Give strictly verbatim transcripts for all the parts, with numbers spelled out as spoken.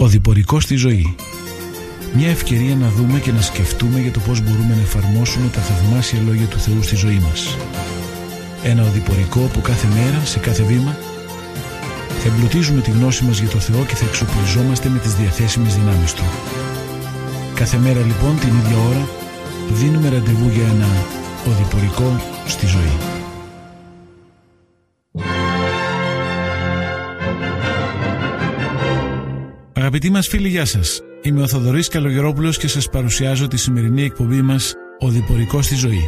Οδηπορικό στη ζωή. Μια ευκαιρία να δούμε και να σκεφτούμε για το πώς μπορούμε να εφαρμόσουμε τα θαυμάσια λόγια του Θεού στη ζωή μας. Ένα οδηπορικό που κάθε μέρα, σε κάθε βήμα, θα εμπλουτίζουμε τη γνώση μας για το Θεό και θα εξοπλιζόμαστε με τις διαθέσιμες δυνάμεις Του. Κάθε μέρα λοιπόν την ίδια ώρα δίνουμε ραντεβού για ένα οδηπορικό στη ζωή. Αγαπητοί μας φίλοι, γεια σας. Είμαι ο Θοδωρής Καλογερόπουλος και σας παρουσιάζω τη σημερινή εκπομπή μας «Οδηπορικό στη ζωή».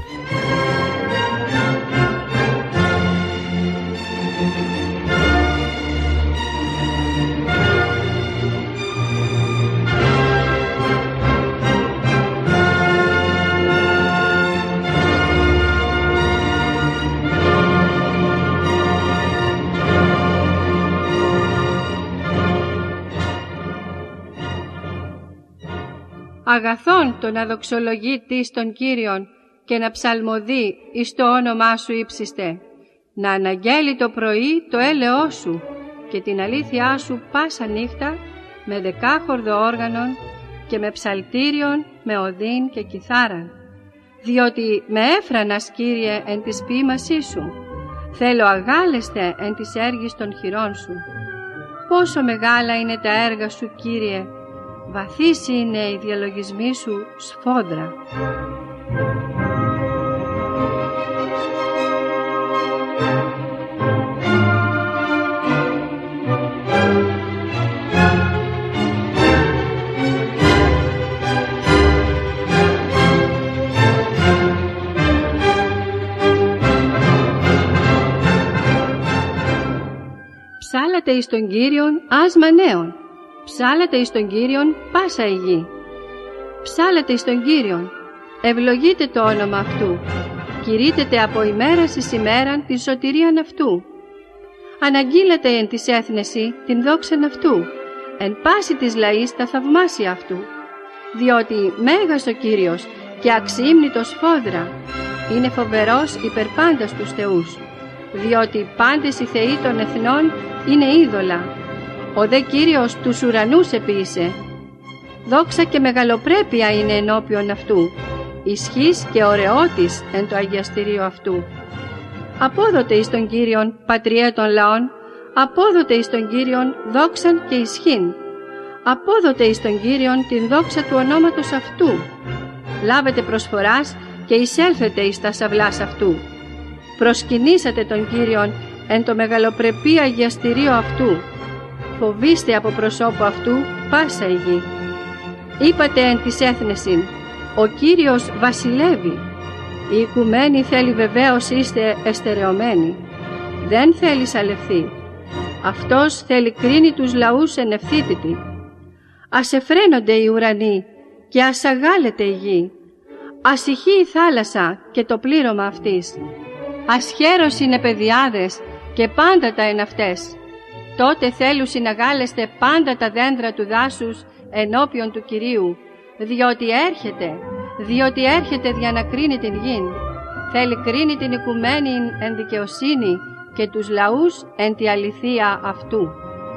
Αγαθόν το να δοξολογεί της τον Κύριον και να ψαλμοδεί εις το όνομά σου ύψιστε, να αναγγέλει το πρωί το έλεό σου και την αλήθειά σου πάσα νύχτα με δεκάχορδο όργανον και με ψαλτήριον, με οδύν και κιθάραν. Διότι με έφρανας, Κύριε, εν της ποίημασή σου, θέλω αγάλεστε εν της έργης των χειρών σου. Πόσο μεγάλα είναι τα έργα σου, Κύριε, βαθύς είναι οι διαλογισμοί σου σφόδρα. Ψάλατε εις τον Κύριον άσμα νέων. Ψάλατε εις τον Κύριον πάσα η γη. Ψάλατε εις τον Κύριον, ευλογείτε το όνομα Αυτού. Κηρύτετε από ημέρας εις ημέραν την σωτηρίαν Αυτού. Αναγγείλατε εν της έθνεση την δόξαν Αυτού, εν πάση της λαής τα θαυμάσια Αυτού. Διότι μέγας ο Κύριος και αξιήμνητος φόδρα, είναι φοβερός υπερ πάντας τους θεούς. Διότι πάντες οι θεοί των εθνών είναι είδωλα. Ο δε Κύριος τους ουρανούς επίησε. Δόξα και μεγαλοπρέπεια είναι ενώπιον Αυτού, ισχύς και ωραιότης εν το αγιαστηρίο Αυτού. Απόδοτε εις τον Κύριον πατριέ των λαών, απόδοτε εις τον Κύριον δόξαν και ισχύν. Απόδοτε εις τον Κύριον την δόξα του ονόματος Αυτού. Λάβετε προσφοράς και εισέλθετε εις τα σαυλάς Αυτού. Προσκυνήσατε τον Κύριον εν το μεγαλοπρεπή αγιαστηρίο Αυτού. Φοβήστε από προσώπου Αυτού πάσα η γη. Είπατε εν της έθνεσιν, ο Κύριος βασιλεύει. Η οικουμένη θέλει βεβαίως είστε εστερεωμένοι. Δεν θέλει σαλευθεί. Αυτός θέλει κρίνει τους λαούς εν ευθύτητη. Ας εφραίνονται οι ουρανοί και ας αγάλεται η γη. Ας ηχεί η θάλασσα και το πλήρωμα αυτής. Ας χαίρος είναι παιδιάδες και πάντα τα εν αυτές. Τότε θέλουσι να γάλεστε πάντα τα δέντρα του δάσους ενώπιον του Κυρίου, διότι έρχεται, διότι έρχεται για να κρίνει την γην. Θέλει κρίνει την οικουμένη εν δικαιοσύνη και τους λαούς εν τη αληθεία Αυτού.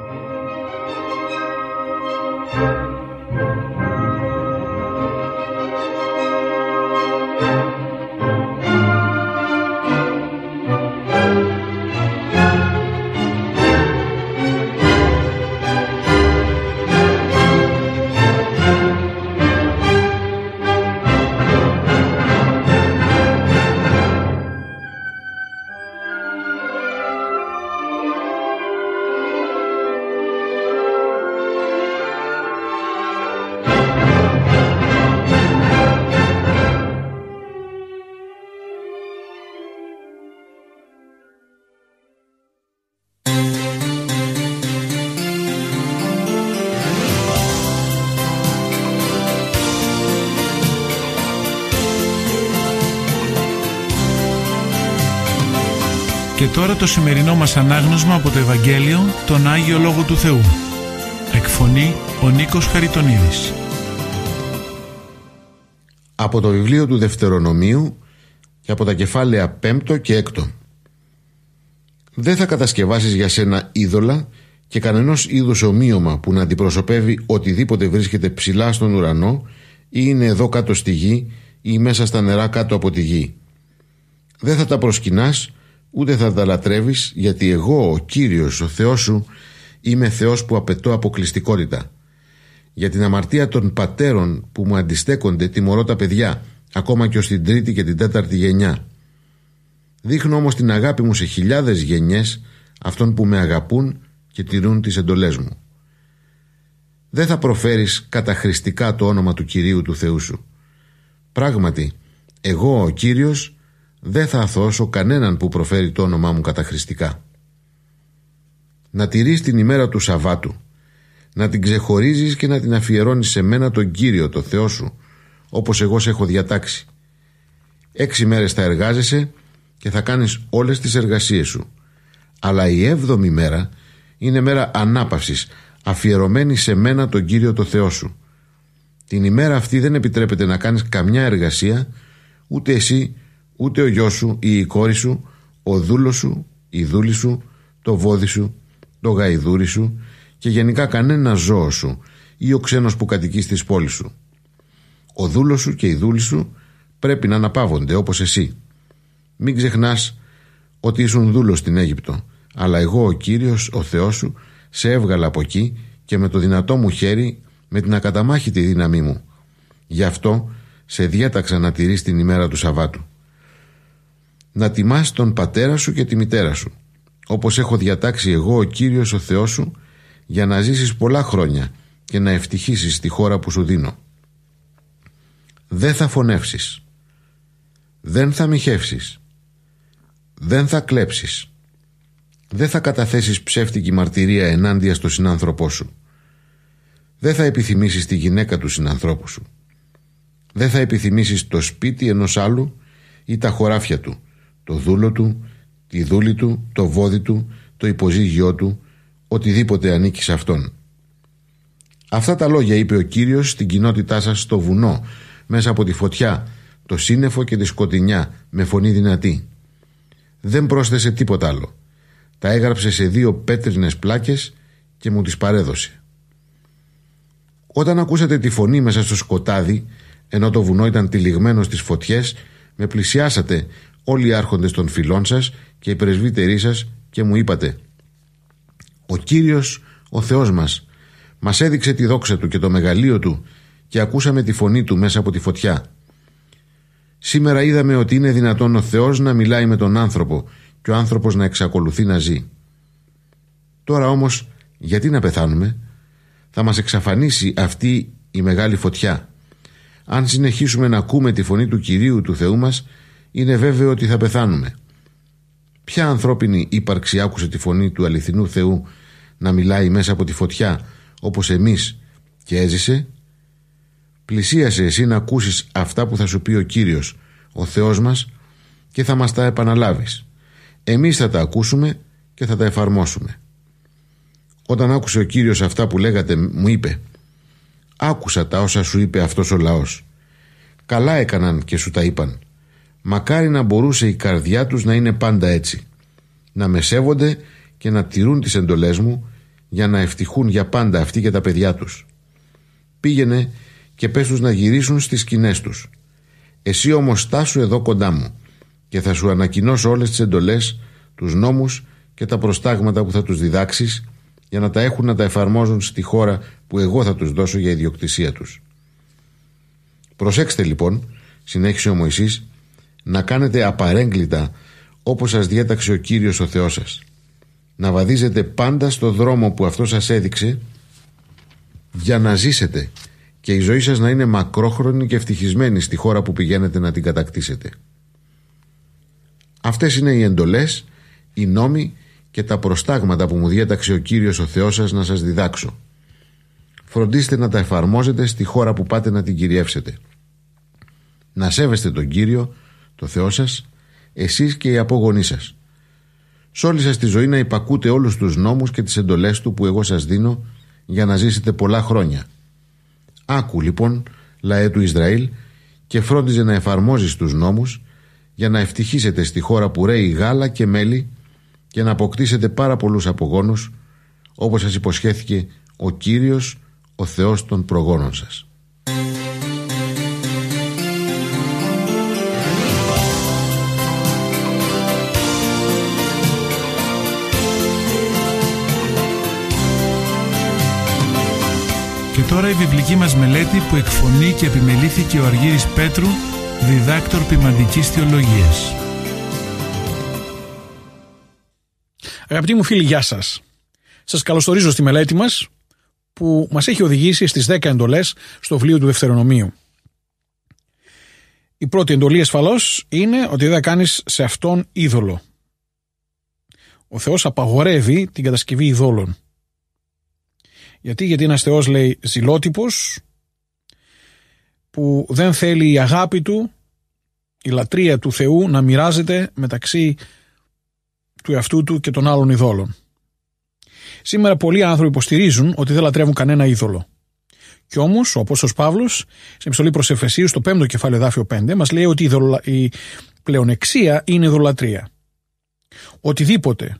Και τώρα το σημερινό μας ανάγνωσμα από το Ευαγγέλιο, τον Άγιο Λόγο του Θεού. Εκφωνεί ο Νίκος Χαριτονίδης. Από το βιβλίο του Δευτερονομίου και από τα κεφάλαια πέμπτο και έκτο. Δεν θα κατασκευάσεις για σένα είδωλα και κανενός είδους ομοίωμα που να αντιπροσωπεύει οτιδήποτε βρίσκεται ψηλά στον ουρανό ή είναι εδώ κάτω στη γη ή μέσα στα νερά κάτω από τη γη. Δεν θα τα προσκυνάς ούτε θα τα λατρεύεις, γιατί εγώ, ο Κύριος, ο Θεός σου, είμαι Θεός που απαιτώ αποκλειστικότητα. Για την αμαρτία των πατέρων που μου αντιστέκονται τιμωρώ τα παιδιά, ακόμα και ως την τρίτη και την τέταρτη γενιά. Δείχνω όμως την αγάπη μου σε χιλιάδες γενιές αυτών που με αγαπούν και τηρούν τις εντολές μου. Δεν θα προφέρεις καταχρηστικά το όνομα του Κυρίου του Θεού σου. Πράγματι, εγώ ο Κύριος δεν θα αθώσω κανέναν που προφέρει το όνομά μου καταχρηστικά. Να τηρείς την ημέρα του Σαββάτου, να την ξεχωρίζεις και να την αφιερώνεις σε μένα τον Κύριο το Θεό σου, όπως εγώ σε έχω διατάξει. Έξι μέρες θα εργάζεσαι και θα κάνεις όλες τις εργασίες σου, αλλά η έβδομη μέρα είναι μέρα ανάπαυσης, αφιερωμένη σε μένα τον Κύριο το Θεό σου. Την ημέρα αυτή δεν επιτρέπεται να κάνεις καμιά εργασία, ούτε εσύ, ούτε ο γιος σου ή η κόρη σου, ο δούλος σου, η δούλη σου, το βόδι σου, το γαϊδούρι σου και γενικά κανένα ζώο σου ή ο ξένος που κατοικεί στις πόλεις σου. Ο δούλος σου και η δούλη σου πρέπει να αναπαύονται όπως εσύ. Μην ξεχνάς ότι ήσουν δούλος στην Αίγυπτο, αλλά εγώ ο Κύριος, ο Θεός σου, σε έβγαλα από εκεί και με το δυνατό μου χέρι, με την ακαταμάχητη δύναμή μου. Γι' αυτό σε διέταξα να τηρείς την ημέρα του Σαββάτου. Να τιμάς τον πατέρα σου και τη μητέρα σου, όπως έχω διατάξει εγώ ο Κύριος ο Θεός σου, για να ζήσεις πολλά χρόνια και να ευτυχήσεις στη χώρα που σου δίνω. Δεν θα φωνεύσεις, δεν θα μοιχεύσεις, δεν θα κλέψεις, δεν θα καταθέσεις ψεύτικη μαρτυρία ενάντια στο συνάνθρωπό σου, δεν θα επιθυμήσεις τη γυναίκα του συνανθρώπου σου, δεν θα επιθυμήσεις το σπίτι ενός άλλου ή τα χωράφια του, το δούλο του, τη δούλη του, το βόδι του, το υποζύγιό του, οτιδήποτε ανήκει σε αυτόν. Αυτά τα λόγια είπε ο Κύριος στην κοινότητά σας στο βουνό, μέσα από τη φωτιά, το σύννεφο και τη σκοτεινιά, με φωνή δυνατή. Δεν πρόσθεσε τίποτα άλλο. Τα έγραψε σε δύο πέτρινες πλάκες και μου τις παρέδωσε. Όταν ακούσατε τη φωνή μέσα στο σκοτάδι, ενώ το βουνό ήταν τυλιγμένο στις φωτιές, με πλησιάσατε όλοι οι άρχοντες των φυλών σας και οι πρεσβύτεροι σας και μου είπατε: «Ο Κύριος, ο Θεός μας, μας έδειξε τη δόξα του και το μεγαλείο του και ακούσαμε τη φωνή του μέσα από τη φωτιά. Σήμερα είδαμε ότι είναι δυνατόν ο Θεός να μιλάει με τον άνθρωπο και ο άνθρωπος να εξακολουθεί να ζει. Τώρα όμως γιατί να πεθάνουμε? Θα μας εξαφανίσει αυτή η μεγάλη φωτιά. Αν συνεχίσουμε να ακούμε τη φωνή του Κυρίου του Θεού μας, είναι βέβαιο ότι θα πεθάνουμε. Ποια ανθρώπινη ύπαρξη άκουσε τη φωνή του αληθινού Θεού να μιλάει μέσα από τη φωτιά όπως εμείς και έζησε? Πλησίασε εσύ να ακούσεις αυτά που θα σου πει ο Κύριος, ο Θεός μας, και θα μας τα επαναλάβεις. Εμείς θα τα ακούσουμε και θα τα εφαρμόσουμε». Όταν άκουσε ο Κύριος αυτά που λέγατε, μου είπε: «Άκουσα τα όσα σου είπε αυτός ο λαός. Καλά έκαναν και σου τα είπαν. Μακάρι να μπορούσε η καρδιά τους να είναι πάντα έτσι, να με σέβονται και να τηρούν τις εντολές μου, για να ευτυχούν για πάντα αυτοί και τα παιδιά τους. Πήγαινε και πες τους να γυρίσουν στις σκηνές τους. Εσύ όμως στάσου εδώ κοντά μου και θα σου ανακοινώσω όλες τις εντολές, τους νόμους και τα προστάγματα που θα τους διδάξεις, για να τα έχουν να τα εφαρμόζουν στη χώρα που εγώ θα τους δώσω για ιδιοκτησία τους. Προσέξτε λοιπόν», συνέχισε ο Μωυσής, «να κάνετε απαρέγκλητα όπως σας διέταξε ο Κύριος ο Θεός σας. Να βαδίζετε πάντα στο δρόμο που αυτό σας έδειξε, για να ζήσετε και η ζωή σας να είναι μακρόχρονη και ευτυχισμένη στη χώρα που πηγαίνετε να την κατακτήσετε. Αυτές είναι οι εντολές, οι νόμοι και τα προστάγματα που μου διέταξε ο Κύριος ο Θεός σας να σας διδάξω. Φροντίστε να τα εφαρμόζετε στη χώρα που πάτε να την κυριεύσετε. Να σέβεστε τον Κύριο, το Θεό σας, εσείς και οι απόγονείς σας. Σ' όλη σας τη ζωή να υπακούτε όλους τους νόμους και τις εντολές του που εγώ σας δίνω, για να ζήσετε πολλά χρόνια. Άκου λοιπόν, λαέ του Ισραήλ, και φρόντιζε να εφαρμόζεις τους νόμους, για να ευτυχίσετε στη χώρα που ρέει γάλα και μέλι και να αποκτήσετε πάρα πολλούς απογόνους, όπως σας υποσχέθηκε ο Κύριος, ο Θεός των προγόνων σας. Και τώρα η βιβλική μας μελέτη που εκφωνεί και επιμελήθηκε ο Αργύρης Πέτρου, διδάκτορ ποιμαντικής θεολογίας. Αγαπητοί μου φίλοι, γεια σας. Σας καλωσορίζω στη μελέτη μας που μας έχει οδηγήσει στις δέκα εντολές στο βιβλίο του Δευτερονομίου. Η πρώτη εντολή ασφαλώς είναι ότι δεν θα κάνεις σε αυτόν είδωλο. Ο Θεός απαγορεύει την κατασκευή ειδόλων. Γιατί, γιατί ένας Θεός, λέει, ζηλότυπος, που δεν θέλει η αγάπη του, η λατρεία του Θεού να μοιράζεται μεταξύ του εαυτού του και των άλλων ειδόλων. Σήμερα πολλοί άνθρωποι υποστηρίζουν ότι δεν λατρεύουν κανένα είδωλο. Κι όμως ο Απόστολος Παύλος, στην επιστολή προς Εφεσίους, στο πέμπτο κεφάλαιο εδάφιο πέντε, μας λέει ότι η πλεονεξία είναι ειδωλατρία. Οτιδήποτε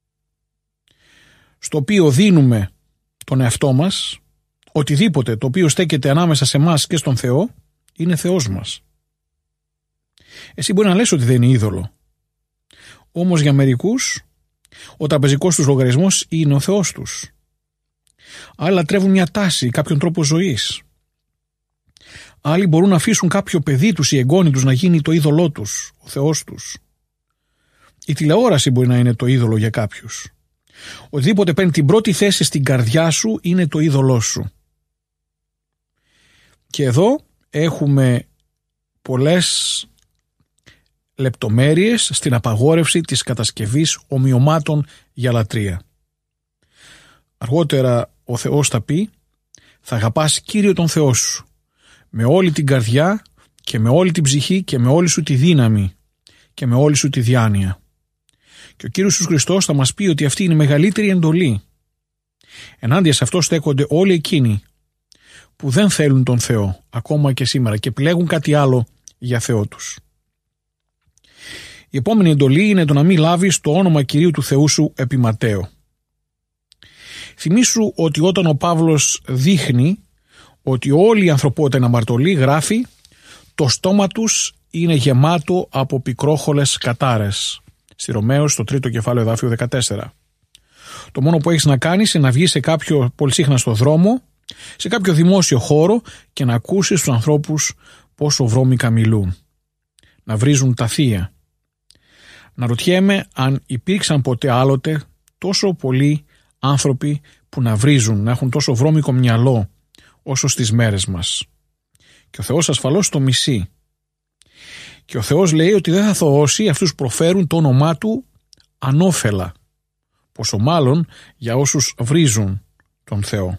στο οποίο δίνουμε τον εαυτό μας, οτιδήποτε το οποίο στέκεται ανάμεσα σε εμάς και στον Θεό, είναι Θεός μας. Εσύ μπορεί να λες ότι δεν είναι είδωλο. Όμως για μερικούς ο τραπεζικός τους λογαριασμός είναι ο Θεός τους. Άλλοι λατρεύουν μια τάση, κάποιον τρόπο ζωής. Άλλοι μπορούν να αφήσουν κάποιο παιδί τους ή εγγόνι τους να γίνει το είδωλό τους, ο Θεός τους. Η τηλεόραση μπορεί να είναι το είδωλο για κάποιους. Οτιδήποτε παίρνει την πρώτη θέση στην καρδιά σου είναι το είδωλό σου. Και εδώ έχουμε πολλές λεπτομέρειες στην απαγόρευση της κατασκευής ομοιωμάτων για λατρεία. Αργότερα ο Θεός θα πει: θα αγαπάς Κύριο τον Θεό σου με όλη την καρδιά και με όλη την ψυχή και με όλη σου τη δύναμη και με όλη σου τη διάνοια. Και ο Κύριος Ιησούς Χριστός θα μας πει ότι αυτή είναι η μεγαλύτερη εντολή. Ενάντια σε αυτό στέκονται όλοι εκείνοι που δεν θέλουν τον Θεό ακόμα και σήμερα και επιλέγουν κάτι άλλο για Θεό τους. Η επόμενη εντολή είναι το να μην λάβεις το όνομα Κυρίου του Θεού σου επί Ματθαίου. Θυμήσου ότι όταν ο Παύλος δείχνει ότι όλη η ανθρωπότητα είναι αμαρτωλή, γράφει: το στόμα τους είναι γεμάτο από πικρόχολες κατάρες. Στη Ρωμαίους, στο τρίτο κεφάλαιο εδάφιο δεκατέσσερα. Το μόνο που έχεις να κάνεις είναι να βγεις σε κάποιο πολυσύχναστο δρόμο, σε κάποιο δημόσιο χώρο και να ακούσεις τους ανθρώπους πόσο βρώμικα μιλούν. Να βρίζουν τα θεία. Να ρωτιέμαι αν υπήρξαν ποτέ άλλοτε τόσο πολλοί άνθρωποι που να βρίζουν, να έχουν τόσο βρώμικο μυαλό όσο στις μέρες μας. Και ο Θεός ασφαλώς το μισεί. Και ο Θεός λέει ότι δεν θα θωώσει αυτούς που προφέρουν το όνομά Του ανώφελα, πόσο μάλλον για όσους βρίζουν τον Θεό.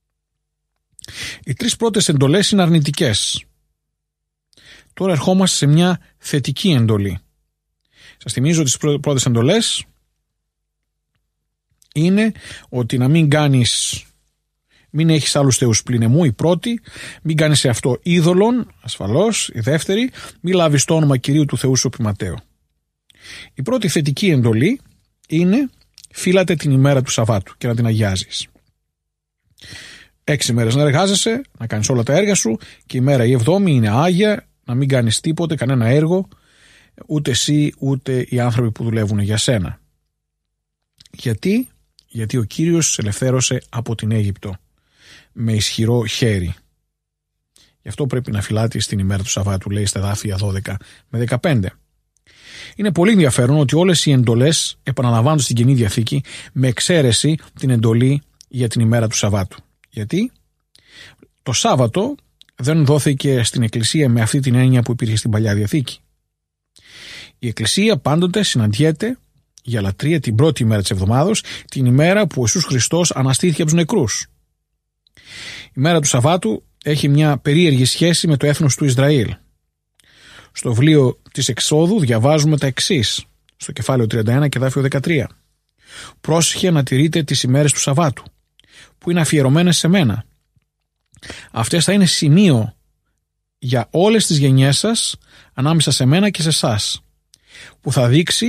Οι τρεις πρώτες εντολές είναι αρνητικές. Τώρα ερχόμαστε σε μια θετική εντολή. Σας θυμίζω τις πρώτες εντολές είναι ότι να μην κάνεις, μην έχεις άλλους θεούς πλην εμού, η πρώτη, μην κάνεις σε αυτό είδωλον, ασφαλώς, η δεύτερη, μην λάβεις το όνομα Κυρίου του Θεού σου επί Ματθαίου. Η πρώτη θετική εντολή είναι φύλατε την ημέρα του Σαββάτου και να την αγιάζεις. Έξι μέρες να εργάζεσαι, να κάνεις όλα τα έργα σου και η μέρα η εβδόμη είναι άγια, να μην κάνεις τίποτε, κανένα έργο, ούτε εσύ ούτε οι άνθρωποι που δουλεύουν για σένα. Γιατί? Γιατί ο Κύριος σε ελευθέρωσε από την Αίγυπτο με ισχυρό χέρι. Γι' αυτό πρέπει να φυλάτεις την ημέρα του Σαββάτου, λέει στα εδάφια δώδεκα με δεκαπέντε. Είναι πολύ ενδιαφέρον ότι όλες οι εντολές επαναλαμβάνονται στην Καινή Διαθήκη με εξαίρεση την εντολή για την ημέρα του Σαββάτου. Γιατί το Σάββατο δεν δόθηκε στην Εκκλησία με αυτή την έννοια που υπήρχε στην Παλιά Διαθήκη. Η Εκκλησία πάντοτε συναντιέται για λατρεία την πρώτη ημέρα της εβδομάδος, την ημέρα που ο Ιησούς Χριστός αναστήθηκε από τους νεκρούς. Η μέρα του Σαββάτου έχει μια περίεργη σχέση με το έθνος του Ισραήλ. Στο βιβλίο της Εξόδου διαβάζουμε τα εξής, στο κεφάλαιο τριάντα ένα και εδάφιο δεκατρία. Πρόσεχε να τηρείτε τις ημέρες του Σαββάτου, που είναι αφιερωμένες σε μένα. Αυτές θα είναι σημείο για όλες τις γενιές σας, ανάμεσα σε μένα και σε εσάς, που θα δείξει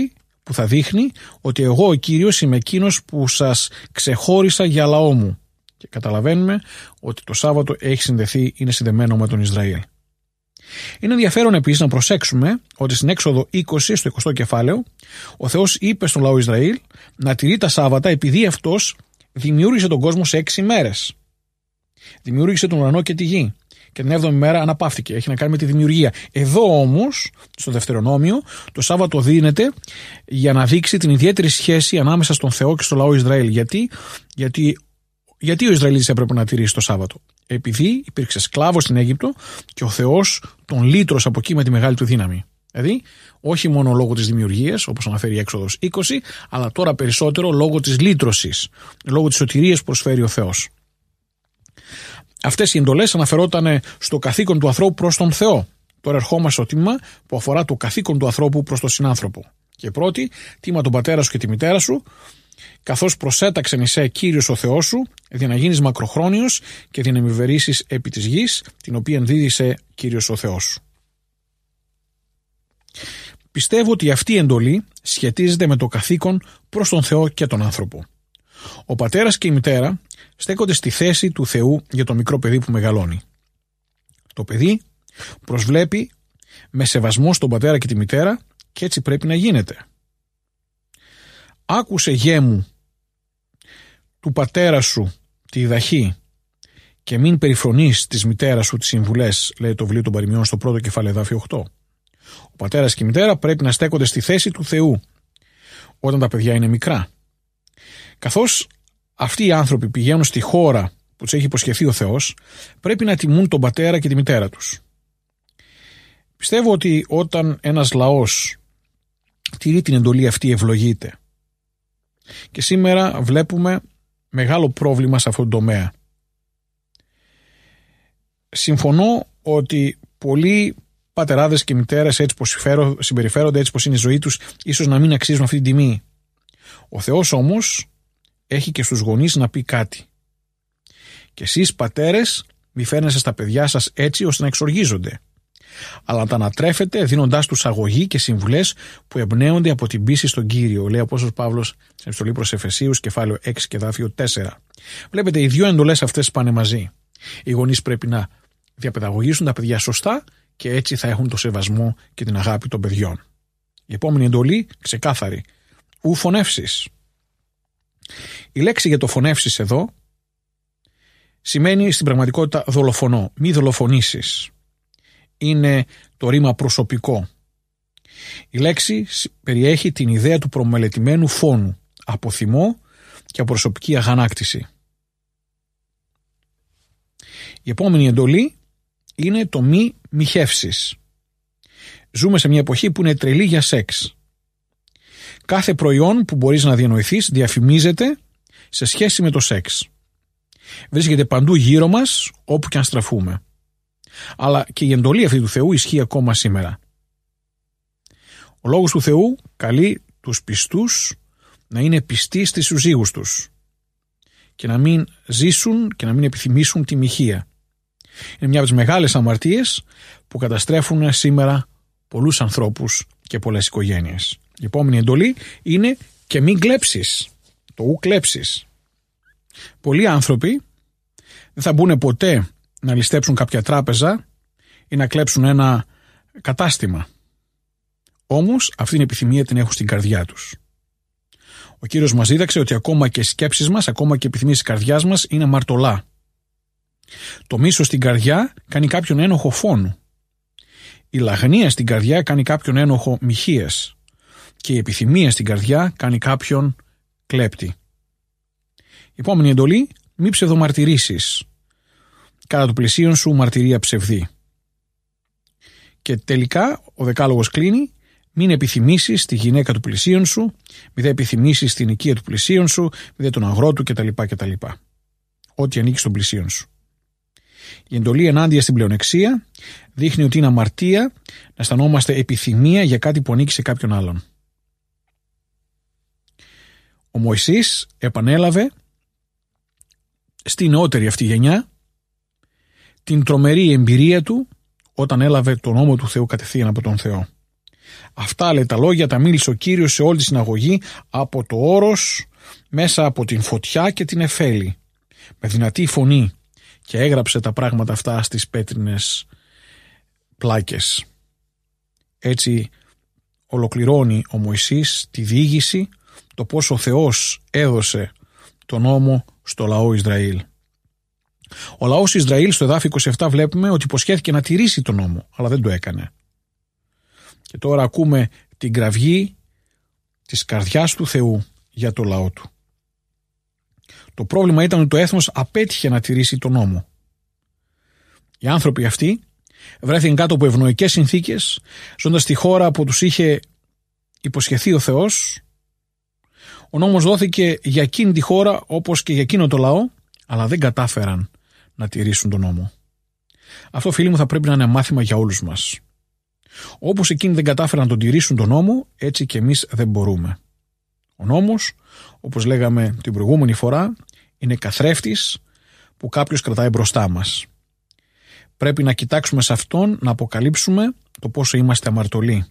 που θα δείχνει ότι εγώ ο Κύριος είμαι εκείνος που σας ξεχώρισα για λαό μου. Και καταλαβαίνουμε ότι το Σάββατο έχει συνδεθεί, είναι συνδεμένο με τον Ισραήλ. Είναι ενδιαφέρον επίσης να προσέξουμε ότι στην Έξοδο είκοσι, στο εικοστό κεφάλαιο, ο Θεός είπε στον λαό Ισραήλ να τηρεί τα Σάββατα επειδή αυτός δημιούργησε τον κόσμο σε έξι μέρες. Δημιούργησε τον ουρανό και τη γη. Και την έβδομη μέρα αναπαύθηκε. Έχει να κάνει με τη δημιουργία. Εδώ όμως, στο Δευτερονόμιο, το Σάββατο δίνεται για να δείξει την ιδιαίτερη σχέση ανάμεσα στον Θεό και στο λαό Ισραήλ. Γιατί, γιατί, γιατί ο Ισραηλίτης έπρεπε να τηρήσει το Σάββατο? Επειδή υπήρξε σκλάβος στην Αίγυπτο και ο Θεός τον λύτρωσε από εκεί με τη μεγάλη του δύναμη. Δηλαδή, όχι μόνο λόγω της δημιουργίας, όπως αναφέρει η Έξοδος είκοσι, αλλά τώρα περισσότερο λόγω της λύτρωσης, λόγω της σωτηρίας που προσφέρει ο Θεός. Αυτές οι εντολές αναφερόταν στο καθήκον του ανθρώπου προς τον Θεό. Τώρα ερχόμαστε στο τμήμα που αφορά το καθήκον του ανθρώπου προς τον συνάνθρωπο. Και πρώτη, τίμα τον πατέρα σου και τη μητέρα σου, καθώς προσέταξεν εισέ Κύριος ο Θεός σου, για να γίνεις μακροχρόνιος και για να εμιβερήσεις επί της γης, την οποία δίδυσε Κύριος ο Θεός σου. Πιστεύω ότι αυτή η εντολή σχετίζεται με το καθήκον προς τον Θεό και τον άνθρωπο. Ο πατέρας και η μητέρα στέκονται στη θέση του Θεού για το μικρό παιδί που μεγαλώνει. Το παιδί προσβλέπει με σεβασμό στον πατέρα και τη μητέρα και έτσι πρέπει να γίνεται. Άκουσε, γέ μου, του πατέρα σου τη διδαχή και μην περιφρονείς της μητέρας σου τις συμβουλές, λέει το βιβλίο των Παροιμιών στο πρώτο κεφάλαιο εδάφιο οκτώ. Ο πατέρας και η μητέρα πρέπει να στέκονται στη θέση του Θεού όταν τα παιδιά είναι μικρά. Καθώς αυτοί οι άνθρωποι πηγαίνουν στη χώρα που τους έχει υποσχεθεί ο Θεός, πρέπει να τιμούν τον πατέρα και τη μητέρα τους. Πιστεύω ότι όταν ένας λαός τηρεί την εντολή αυτή, ευλογείται. Και σήμερα βλέπουμε μεγάλο πρόβλημα σε αυτόν τον τομέα. Συμφωνώ ότι πολλοί πατεράδες και μητέρες, έτσι πως συμπεριφέρονται, έτσι πως είναι η ζωή τους, ίσως να μην αξίζουν αυτή την τιμή. Ο Θεός όμως έχει και στους γονείς να πει κάτι. Και εσείς πατέρες μη φέρνεστε στα παιδιά σας έτσι ώστε να εξοργίζονται, αλλά να τα ανατρέφετε δίνοντάς τους αγωγή και συμβουλές που εμπνέονται από την πίστη στον Κύριο, λέει ο Απόστολος Παύλος στην επιστολή προς Εφεσίους, κεφάλαιο έξι και εδάφιο τέσσερα. Βλέπετε, οι δύο εντολές αυτές πάνε μαζί. Οι γονείς πρέπει να διαπαιδαγωγήσουν τα παιδιά σωστά και έτσι θα έχουν το σεβασμό και την αγάπη των παιδιών. Η επόμενη εντολή, ξεκάθαρη. Ου φωνεύσεις. Η λέξη για το φωνεύσεις εδώ σημαίνει στην πραγματικότητα δολοφονώ. Μη δολοφονήσεις. Είναι το ρήμα προσωπικό. Η λέξη περιέχει την ιδέα του προμελετημένου φόνου, από θυμό και από προσωπική αγανάκτηση. Η επόμενη εντολή είναι το μη μοιχεύσεις. Ζούμε σε μια εποχή που είναι τρελή για σεξ. Κάθε προϊόν που μπορείς να διανοηθείς διαφημίζεται σε σχέση με το σεξ. Βρίσκεται παντού γύρω μας, όπου και αν στραφούμε. Αλλά και η εντολή αυτή του Θεού ισχύει ακόμα σήμερα. Ο λόγος του Θεού καλεί τους πιστούς να είναι πιστοί στις συζύγους τους και να μην ζήσουν και να μην επιθυμήσουν τη μοιχεία. Είναι μια από τις μεγάλες αμαρτίες που καταστρέφουν σήμερα πολλούς ανθρώπους και πολλές οικογένειες. Η επόμενη εντολή είναι και μην κλέψεις. Το ου κλέψεις. Πολλοί άνθρωποι δεν θα μπουν ποτέ να ληστέψουν κάποια τράπεζα ή να κλέψουν ένα κατάστημα. Όμως αυτή την επιθυμία την έχουν στην καρδιά τους. Ο Κύριος μας δίδαξε ότι ακόμα και οι σκέψεις μας, ακόμα και οι επιθυμίες της καρδιάς μας είναι αμαρτωλά. Το μίσος στην καρδιά κάνει κάποιον ένοχο φόνου. Η λαγνία στην καρδιά κάνει κάποιον ένοχο μοιχείας. Και η επιθυμία στην καρδιά κάνει κάποιον κλέπτη. Η επόμενη εντολή, μη ψευδομαρτυρήσεις. Κατά του πλησίον σου μαρτυρία ψευδή. Και τελικά ο δεκάλογος κλείνει, μην επιθυμήσεις τη γυναίκα του πλησίον σου, μη δε επιθυμήσεις την οικία του πλησίον σου, μη δε τον αγρότου κτλ. κτλ. Ό,τι ανήκει στον πλησίον σου. Η εντολή ενάντια στην πλεονεξία δείχνει ότι είναι αμαρτία να αισθανόμαστε επιθυμία για κάτι που ανήκει σε κάποιον άλλον. Ο Μωυσής επανέλαβε στη νεότερη αυτή γενιά την τρομερή εμπειρία του όταν έλαβε τον νόμο του Θεού κατευθείαν από τον Θεό. Αυτά, λέει, τα λόγια τα μίλησε ο Κύριος σε όλη τη συναγωγή από το όρος, μέσα από την φωτιά και την εφέλη, με δυνατή φωνή, και έγραψε τα πράγματα αυτά στις πέτρινες πλάκες. Έτσι ολοκληρώνει ο Μωυσής τη διήγηση, το πώς ο Θεός έδωσε τον νόμο στο λαό Ισραήλ. Ο λαός Ισραήλ στο εδάφιο είκοσι επτά βλέπουμε ότι υποσχέθηκε να τηρήσει τον νόμο, αλλά δεν το έκανε. Και τώρα ακούμε την κραυγή της καρδιάς του Θεού για το λαό του. Το πρόβλημα ήταν ότι το έθνος απέτυχε να τηρήσει τον νόμο. Οι άνθρωποι αυτοί βρέθηκαν κάτω από ευνοϊκές συνθήκες, ζώντας στη χώρα που τους είχε υποσχεθεί ο Θεός. Ο νόμος δόθηκε για εκείνη τη χώρα όπως και για εκείνο το λαό, αλλά δεν κατάφεραν να τηρήσουν τον νόμο. Αυτό, φίλοι μου, θα πρέπει να είναι μάθημα για όλους μας. Όπως εκείνοι δεν κατάφεραν να τον τηρήσουν τον νόμο, έτσι και εμείς δεν μπορούμε. Ο νόμος, όπως λέγαμε την προηγούμενη φορά, είναι καθρέφτης που κάποιος κρατάει μπροστά μας. Πρέπει να κοιτάξουμε σε αυτόν, να αποκαλύψουμε το πόσο είμαστε αμαρτωλοί.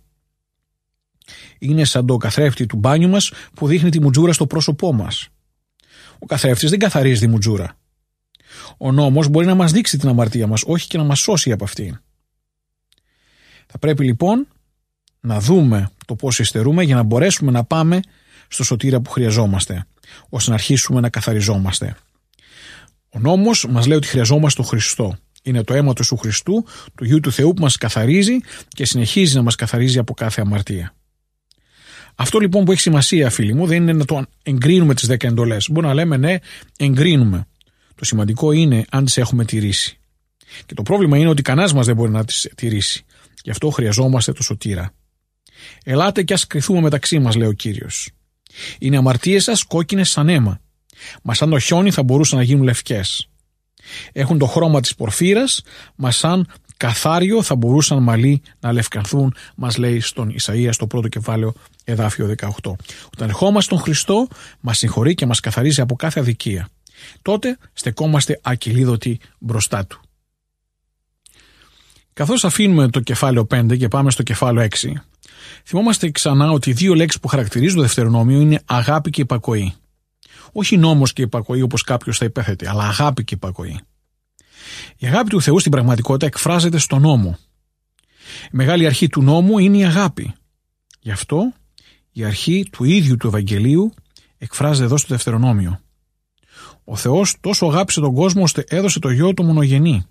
Είναι σαν το καθρέφτη του μπάνιου μας που δείχνει τη μουτζούρα στο πρόσωπό μας. Ο καθρέφτης δεν καθαρίζει τη μουτζούρα. Ο νόμος μπορεί να μας δείξει την αμαρτία μας, όχι και να μας σώσει από αυτήν. Θα πρέπει λοιπόν να δούμε το πώς υστερούμε για να μπορέσουμε να πάμε στο σωτήρα που χρειαζόμαστε, ώστε να αρχίσουμε να καθαριζόμαστε. Ο νόμος μας λέει ότι χρειαζόμαστε τον Χριστό. Είναι το αίμα του Ιησού Χριστού, του Υιού του Θεού, που μας καθαρίζει και συνεχίζει να μας καθαρίζει από κάθε αμαρτία. Αυτό λοιπόν που έχει σημασία, φίλοι μου, δεν είναι να το εγκρίνουμε τις δέκα εντολές. Μπορεί να λέμε ναι, εγκρίνουμε. Το σημαντικό είναι αν τις έχουμε τηρήσει. Και το πρόβλημα είναι ότι κανένας μας δεν μπορεί να τις τηρήσει. Γι' αυτό χρειαζόμαστε το σωτήρα. Ελάτε και ας κριθούμε μεταξύ μας, λέει ο Κύριος. Είναι αμαρτίες σας κόκκινες σαν αίμα, μα σαν το χιόνι θα μπορούσαν να γίνουν λευκές. Έχουν το χρώμα της πορφύρας, μα σαν καθάριο θα μπορούσαν μαλλί να λευκανθούν, μας λέει στον Ισαΐα στο πρώτο κεφάλαιο εδάφιο δεκαοκτώ. Όταν ερχόμαστε στον Χριστό, μας συγχωρεί και μας καθαρίζει από κάθε αδικία. Τότε στεκόμαστε ακυλίδωτοι μπροστά Του. Καθώς αφήνουμε το κεφάλαιο πέντε και πάμε στο κεφάλαιο έξι, θυμόμαστε ξανά ότι οι δύο λέξεις που χαρακτηρίζουν το Δευτερονόμιο είναι αγάπη και υπακοή. Όχι νόμος και υπακοή όπως κάποιος θα υπέθετε, αλλά αγάπη και υπακοή. Η αγάπη του Θεού στην πραγματικότητα εκφράζεται στον νόμο. Η μεγάλη αρχή του νόμου είναι η αγάπη. Γι' αυτό η αρχή του ίδιου του Ευαγγελίου εκφράζεται εδώ στο Δευτερονόμιο. Ο Θεός τόσο αγάπησε τον κόσμο ώστε έδωσε το γιο του μονογενή.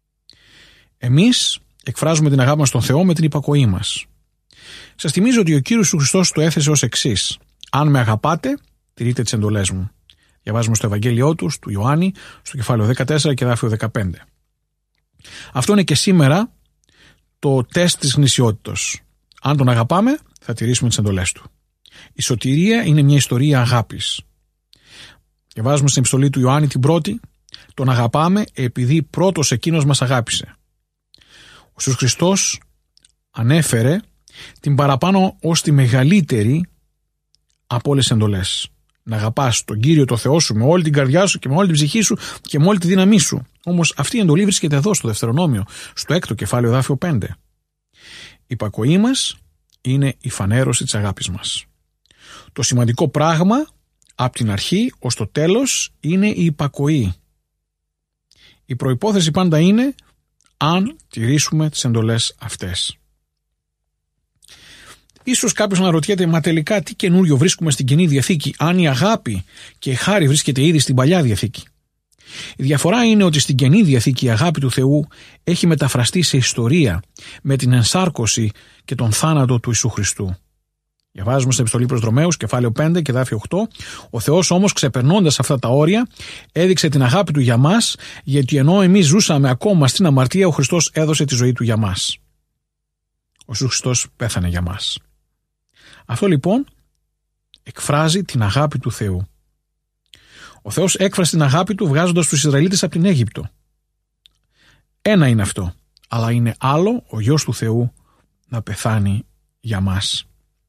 Εμείς εκφράζουμε την αγάπη μας στον Θεό με την υπακοή μας. Σας θυμίζω ότι ο Κύριος Χριστός το έθεσε ως εξής: αν με αγαπάτε, τηρείτε τις εντολές μου. Διαβάζουμε στο Ευαγγέλιό του, του Ιωάννη, στο κεφάλαιο δεκατέσσερα και εδάφιο δεκαπέντε. Αυτό είναι και σήμερα το τεστ της γνησιότητος. Αν τον αγαπάμε, θα τηρήσουμε τις εντολές του. Η σωτηρία είναι μια ιστορία αγάπης. Διαβάζουμε στην επιστολή του Ιωάννη την πρώτη: τον αγαπάμε επειδή πρώτος εκείνος μας αγάπησε. Ο Ιησούς Χριστός ανέφερε την παραπάνω ως τη μεγαλύτερη από όλες τις εντολές. Να αγαπάς τον Κύριο το Θεό σου με όλη την καρδιά σου και με όλη την ψυχή σου και με όλη τη δύναμή σου. Όμως αυτή η εντολή βρίσκεται εδώ στο Δευτερονόμιο, στο έκτο κεφάλαιο εδάφιο πέντε. Η υπακοή μας είναι η φανέρωση της αγάπης μας. Το σημαντικό πράγμα από την αρχή ως το τέλος είναι η υπακοή. Η προϋπόθεση πάντα είναι αν τηρήσουμε τις εντολές αυτές. Ίσως κάποιος να ρωτιέται, μα τελικά τι καινούριο βρίσκουμε στην Καινή Διαθήκη, αν η αγάπη και η χάρη βρίσκεται ήδη στην Παλιά Διαθήκη. Η διαφορά είναι ότι στην Καινή Διαθήκη η αγάπη του Θεού έχει μεταφραστεί σε ιστορία με την ενσάρκωση και τον θάνατο του Ιησού Χριστού. Διαβάζουμε στην επιστολή προς Ρωμαίους, κεφάλαιο πέντε και εδάφιο οκτώ. Ο Θεός όμως, ξεπερνώντας αυτά τα όρια, έδειξε την αγάπη του για μας, γιατί ενώ εμείς ζούσαμε ακόμα στην αμαρτία, ο Χριστός έδωσε τη ζωή του για μας. Ο Ιησούς Χριστός πέθανε για μας. Αυτό λοιπόν εκφράζει την αγάπη του Θεού. Ο Θεός έκφρασε την αγάπη του βγάζοντας τους Ισραηλίτες από την Αίγυπτο. Ένα είναι αυτό, αλλά είναι άλλο ο Γιος του Θεού να πεθάνει για μας.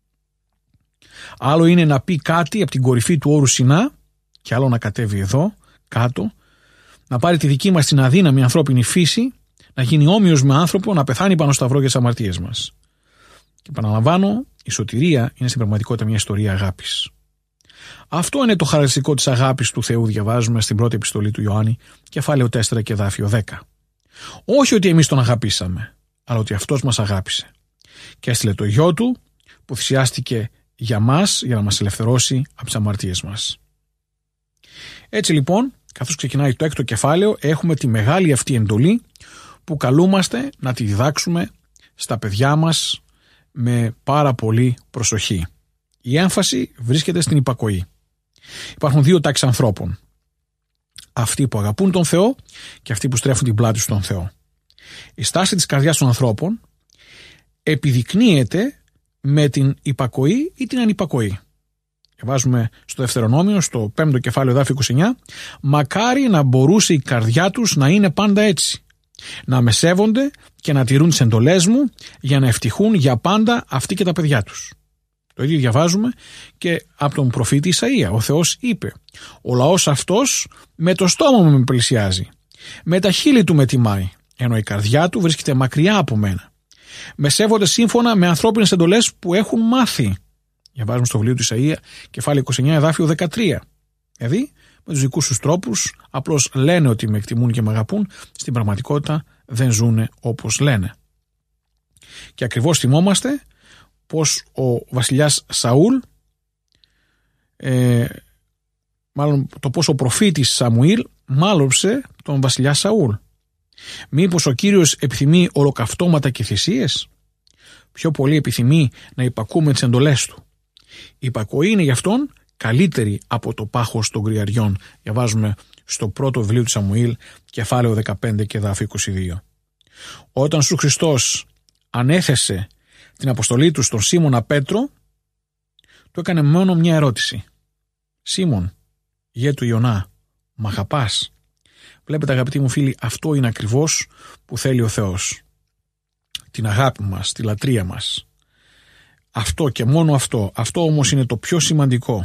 Άλλο είναι να πει κάτι από την κορυφή του όρου Σινά και άλλο να κατέβει εδώ κάτω, να πάρει τη δική μας την αδύναμη ανθρώπινη φύση, να γίνει όμοιος με άνθρωπο, να πεθάνει πάνω στο σταυρό για τις αμαρτίες μας. Και επαναλαμβάνω, η σωτηρία είναι στην πραγματικότητα μια ιστορία αγάπης. Αυτό είναι το χαρακτηριστικό της αγάπης του Θεού, διαβάζουμε στην πρώτη επιστολή του Ιωάννη, κεφάλαιο τέσσερα και εδάφιο δέκα. Όχι ότι εμείς τον αγαπήσαμε, αλλά ότι αυτός μας αγάπησε και έστειλε το γιο του που θυσιάστηκε για μας, για να μας ελευθερώσει από τις αμαρτίες μας. Έτσι λοιπόν, καθώς ξεκινάει το έκτο κεφάλαιο, έχουμε τη μεγάλη αυτή εντολή που καλούμαστε να τη διδάξουμε στα παιδιά μας με πάρα πολύ προσοχή. Η έμφαση βρίσκεται στην υπακοή. Υπάρχουν δύο τάξεις ανθρώπων. Αυτοί που αγαπούν τον Θεό και αυτοί που στρέφουν την πλάτη στον Θεό. Η στάση της καρδιάς των ανθρώπων επιδεικνύεται με την υπακοή ή την ανυπακοή. Βάζουμε στο Δευτερονόμιο, στο πέμπτο κεφάλαιο εδάφιο είκοσι εννιά, μακάρι να μπορούσε η καρδιά τους να είναι πάντα έτσι, να με σέβονται και να τηρούν τις εντολές μου για να ευτυχούν για πάντα αυτοί και τα παιδιά τους. Το ίδιο διαβάζουμε και από τον προφήτη Ισαΐα. Ο Θεός είπε: ο λαός αυτός με το στόμα μου με πλησιάζει, με τα χείλη του με τιμάει, ενώ η καρδιά του βρίσκεται μακριά από μένα. Με σέβονται σύμφωνα με ανθρώπινες εντολές που έχουν μάθει. Διαβάζουμε στο βιβλίο του Ισαΐα, κεφάλαιο είκοσι εννιά, εδάφιο δεκατρία. Δηλαδή, με τους δικούς τους τρόπους, απλώς λένε ότι με εκτιμούν και με αγαπούν, στην πραγματικότητα δεν ζουνε όπως λένε. Και ακριβώς θυμόμαστε πως ο βασιλιάς Σαούλ, ε, μάλλον το πως ο προφήτης Σαμουήλ μάλωψε τον βασιλιά Σαούλ. Μήπως ο Κύριος επιθυμεί ολοκαυτώματα και θυσίες? Πιο πολύ επιθυμεί να υπακούμε τις εντολές του. Η υπακοή είναι γι' αυτόν καλύτερη από το πάχος των κρυαριών. Διαβάζουμε στο πρώτο βιβλίο του Σαμουήλ, κεφάλαιο δεκαπέντε και εδάφιο είκοσι δύο. Όταν σου Χριστός ανέθεσε την αποστολή του στον Σίμωνα Πέτρο, του έκανε μόνο μια ερώτηση. Σίμων, γέ του Ιωνά, μ' αγαπάς? Βλέπετε αγαπητοί μου φίλοι, αυτό είναι ακριβώς που θέλει ο Θεός. Την αγάπη μας, τη λατρεία μας. Αυτό και μόνο αυτό. Αυτό όμως είναι το πιο σημαντικό.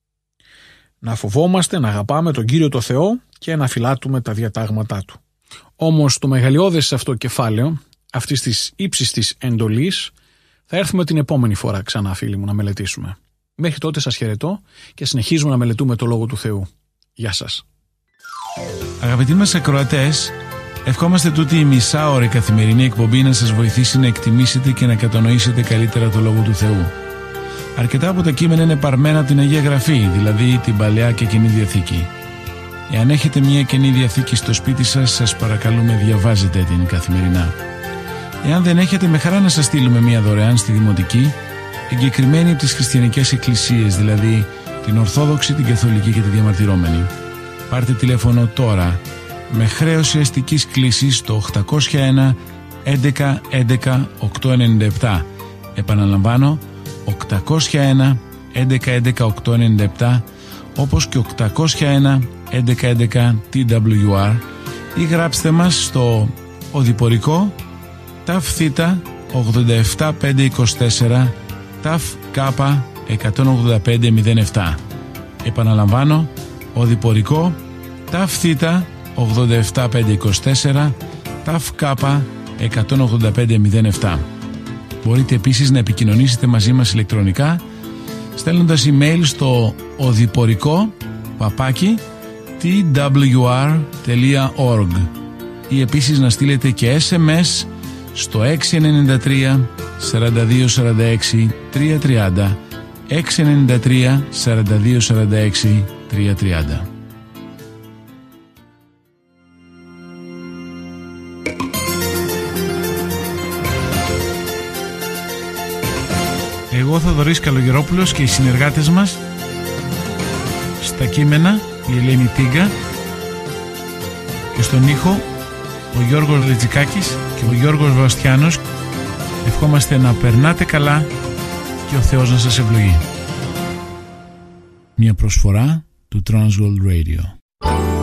Να φοβόμαστε, να αγαπάμε τον Κύριο το Θεό και να φυλάτουμε τα διατάγματά Του. Όμως το μεγαλειώδες σε αυτό κεφάλαιο, αυτής της ύψιστης εντολής, θα έρθουμε την επόμενη φορά ξανά, φίλοι μου, να μελετήσουμε. Μέχρι τότε σας χαιρετώ και συνεχίζουμε να μελετούμε το Λόγο του Θεού. Γεια σας. Αγαπητοί μας ακροατές, ευχόμαστε τούτη η μισάωρη καθημερινή εκπομπή να σας βοηθήσει να εκτιμήσετε και να κατανοήσετε καλύτερα το Λόγο του Θεού. Αρκετά από τα κείμενα είναι παρμένα από την Αγία Γραφή, δηλαδή την Παλαιά και Καινή Διαθήκη. Εάν έχετε μια Καινή Διαθήκη στο σπίτι σας, σας παρακαλούμε διαβάζετε την καθημερινά. Εάν δεν έχετε, με χαρά να σας στείλουμε μια δωρεάν στη Δημοτική, εγκεκριμένη από τις χριστιανικές εκκλησίες, δηλαδή την Ορθόδοξη, την Καθολική και τη Διαμαρτυρόμενη. Πάρτε τηλέφωνο τώρα με χρέωση αστικής κλήσης στο οκτακόσια ένα έντεκα έντεκα οκτακόσια ενενήντα επτά. Επαναλαμβάνω, οκτακόσια ένα έντεκα έντεκα οκτακόσια ενενήντα επτά, όπως και οκτακόσια ένα έντεκα έντεκα τι ντάμπλιου αρ, ή γράψτε μας στο οδηπορικό ταφ θήτα ογδόντα επτά πεντακόσια είκοσι τέσσερα ταφ κάπα εκατόν ογδόντα πέντε μηδέν επτά. Επαναλαμβάνω, οδηπορικό ταφ θήτα ογδόντα επτά πεντακόσια είκοσι τέσσερα ταφ κάπα εκατόν ογδόντα πέντε μηδέν επτά. Μπορείτε επίσης να επικοινωνήσετε μαζί μας ηλεκτρονικά στέλνοντας email στο οδηπορικό παπάκι τι ντάμπλιου αρ τελεία org ή επίσης να στείλετε και ες εμ ες στο έξι εννιά τρία σαράντα δύο σαράντα έξι τριακόσια τριάντα, έξι εννιά τρία σαράντα δύο σαράντα έξι τριακόσια τριάντα. Εγώ Θοδωρής Καλογερόπουλος και οι συνεργάτες μας στα κείμενα η Ελένη Τίγκα και στον ήχο ο Γιώργος Λετζικάκης και ο Γιώργος Βαστιάνος. Ευχόμαστε να περνάτε καλά και ο Θεός να σας ευλογεί. Μια προσφορά του Transworld Radio.